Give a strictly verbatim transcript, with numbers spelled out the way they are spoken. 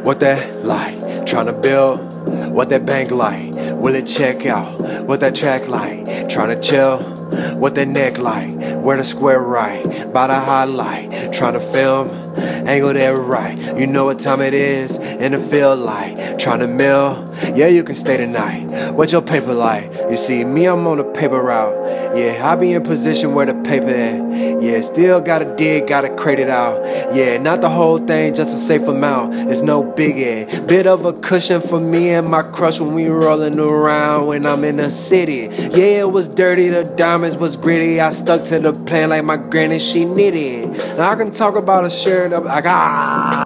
What that like? Tryna build. What that bank like? Will it check out? What that track like? Tryna chill. What that neck like? Where the square right? By the highlight. Tryna film. Angle that right. You know what time it is. In the field like. Tryna mill. Yeah, you can stay tonight. What your paper like? You see me, I'm on the paper route. Yeah, I be in position where the paper at. Yeah, still gotta dig, gotta crate it out. Yeah, not the whole thing, just a safe amount. It's no biggie. Bit of a cushion for me and my crush when we rolling around when I'm in the city. Yeah, it was dirty, the diamonds was gritty. I stuck to the plan like my granny, she knitted. Now I can talk about a shirt up like ah.